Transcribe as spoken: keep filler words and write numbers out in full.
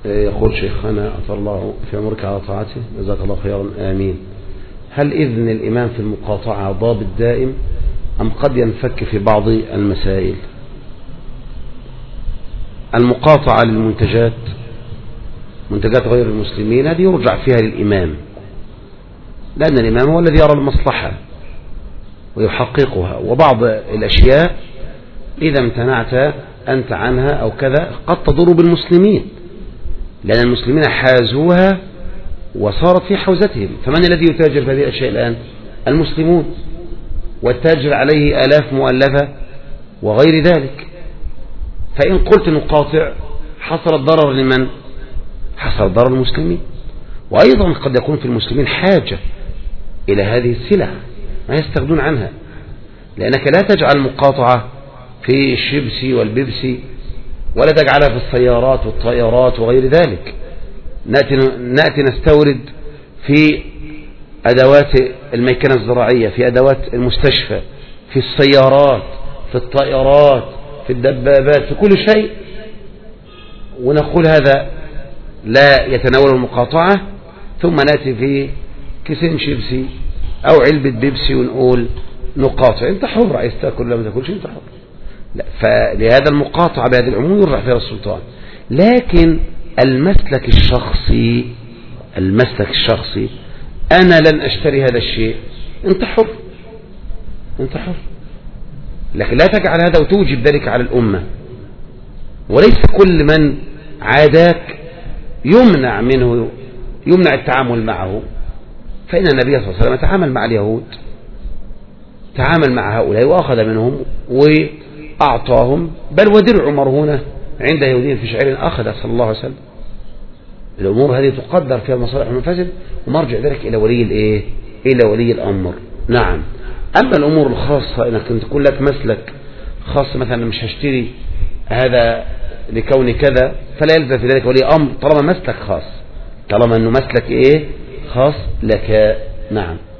يقول شيخنا أطال الله في عمرك على طاعته جزاك الله خيرا آمين. هل إذن الإمام في المقاطعة ضابط دائم أم قد ينفك في بعض المسائل؟ المقاطعة للمنتجات، منتجات غير المسلمين، هذه يرجع فيها للإمام، لأن الإمام هو الذي يرى المصلحة ويحققها، وبعض الأشياء إذا امتنعت أنت عنها أو كذا قد تضر بالمسلمين، لأن المسلمين حازوها وصارت في حوزتهم. فمن الذي يتاجر في هذه الأشياء الآن؟ المسلمون، والتاجر عليه آلاف مؤلفة وغير ذلك. فإن قلت نقاطع حصل الضرر لمن؟ حصل الضرر المسلمين. وأيضا قد يكون في المسلمين حاجة إلى هذه السلع ما يستغنون عنها، لأنك لا تجعل مقاطعة في الشيبسي والبيبسي ولا تجعلها في السيارات والطائرات وغير ذلك. نأتي, نأتي نستورد في أدوات الميكنة الزراعية، في أدوات المستشفى، في السيارات، في الطائرات، في الدبابات، في كل شيء، ونقول هذا لا يتناول المقاطعة، ثم نأتي في كيسين شيبسي أو علبة بيبسي ونقول نقاطع. انت حر، عايز تاكل ولا ما تاكلش انت حر. لا، فلهذا المقاطعة بهذه العموم يرجع فيها السلطان. لكن المسلك الشخصي، المسلك الشخصي أنا لن أشتري هذا الشيء، أنت حر، أنت حر، لكن لا تجعل هذا وتوجب ذلك على الأمة. وليس كل من عاداك يمنع منه، يمنع التعامل معه. فإن النبي صلى الله عليه وسلم تعامل مع اليهود، تعامل مع هؤلاء وأخذ منهم وأعطاهم، بل ودرع مرهونة عند يهودين في شعير أخذ صلى الله عليه وسلم. الأمور هذه تقدر فيها المصالح والمفاسد، ومرجع ذلك إلى ولي الإيه؟ إلى ولي الأمر. نعم. أما الأمور الخاصة إنك تكون لك مسلك خاص، مثلا مش هشتري هذا لكون كذا، فلا يلزم في ذلك ولي أمر طالما مسلك خاص، طالما أنه مسلك إيه؟ خاص لك. نعم.